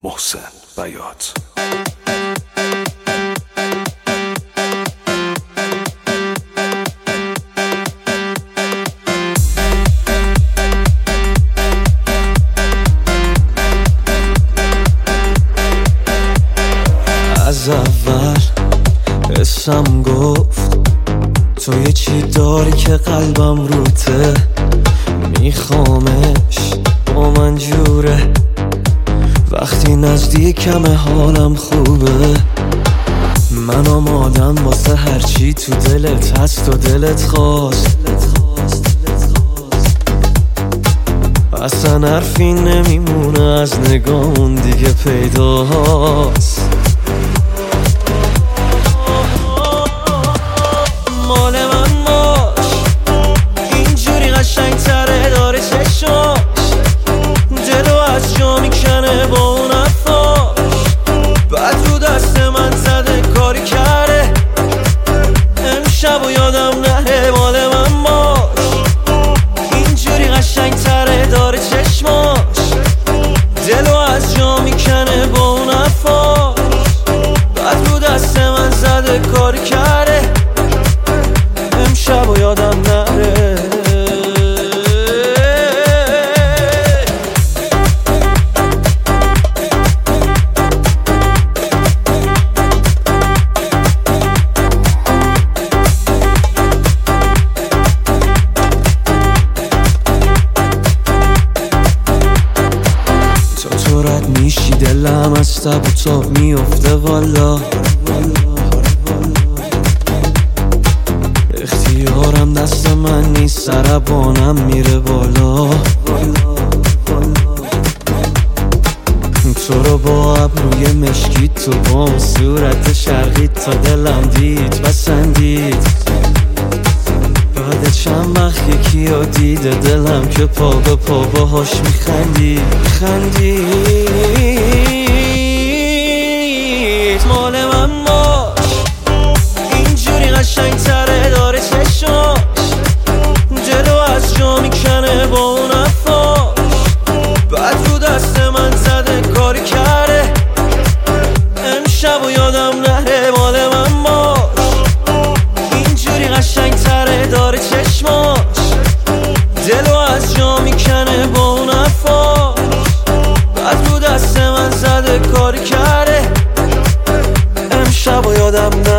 محسن بیات. از اول حسم گفت تو یه چی داری که قلبم روته، میخوامش با من جوره، وقتی نزدیکم حالم خوبه. من آمادم واسه هرچی تو دلت هست و دلت خواست، اصلا حرفی نمیمونه از نگاهون دیگه پیداست. مال من باش، اینجوری قشنگ تره داره چشماش، دلو از جا میکنه با اون حرفاش. بعد رو دست من زده کاری کرده، امشب و یادم نره. مال من باش، اینجوری قشنگ تره داره چشماش، دلو از جا میکنه با اون حرفاش. بعد رو دست من زده کاری کرده، امشب و یادم نره. تو رد میشی دلم از تب و تاب میفته والا، اختیارم دست من نیست، سربانم میره بالا. تو رو با ابروی مشکی تو با صورت شرقی تا دلم دید پسندید. بعد چند وقت یکی رو دیده دلم که پا به پا باهاش میخندید. مال من باش، اینجوری قشنگ تره داره چشماش، دلو از جا میکنه با اون حرفاش. بعد رو دست من زده کاری کرده، امشب و یادم نره. مال من باش، اینجوری قشنگ تره داره چشماش، دلو از جا میکنه با اون حرفاش. بعد رو دست من زده کاری کرده، امشب و یادم نره.